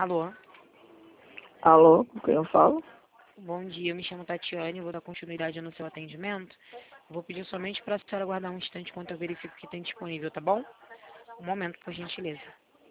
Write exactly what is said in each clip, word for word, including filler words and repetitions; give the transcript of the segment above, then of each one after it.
Alô? Alô, com quem eu falo? Bom dia, eu me chamo Tatiane, vou dar continuidade no seu atendimento. Vou pedir somente para a senhora aguardar um instante enquanto eu verifico o que tem disponível, tá bom? Um momento, por gentileza.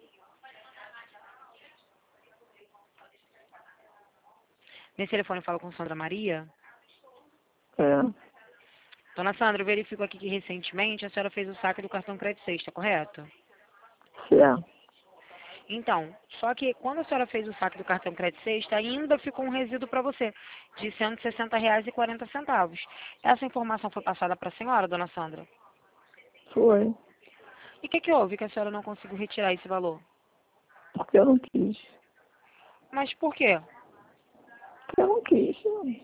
Nesse telefone eu falo com Sandra Maria. É, Dona Sandra, eu verifico aqui que recentemente a senhora fez o saque do cartão Crédito Sexta, correto? certo. Então, só que quando a senhora fez o saque do cartão Crédito Sexta, ainda ficou um resíduo para você de cento e sessenta reais e quarenta centavos. Essa informação foi passada para a senhora, dona Sandra? Foi. E o que, que houve que a senhora não conseguiu retirar esse valor? Porque eu não quis. Mas por quê? Porque eu não quis.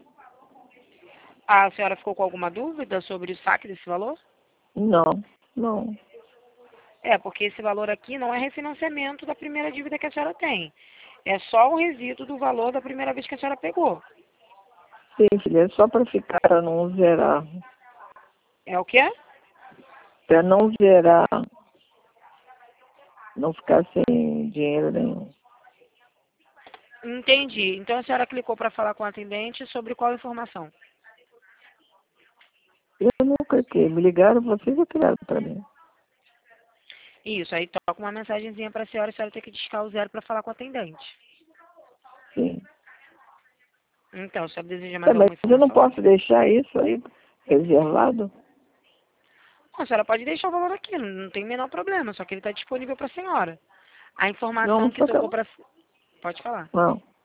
A senhora ficou com alguma dúvida sobre o saque desse valor? Não, não. É, porque esse valor aqui não é refinanciamento da primeira dívida que a senhora tem. É só o resíduo do valor da primeira vez que a senhora pegou. Sim, filha, é só para ficar, para não zerar. É o quê? Para não zerar, não ficar sem dinheiro nenhum. Entendi. Então a senhora clicou para falar com o atendente sobre qual informação? Eu nunca quis. Me ligaram, vocês criaram para mim. Isso, aí toca uma mensagenzinha para a senhora, a senhora tem que discar o zero para falar com o atendente. Sim. Então, a senhora deseja É, mais mas alguma eu não informação? posso deixar isso aí reservado? Não, a senhora pode deixar o valor aqui, não tem o menor problema, só que ele está disponível para a senhora. A Não, informação não que sou que tocou eu... para... Pode falar. Não.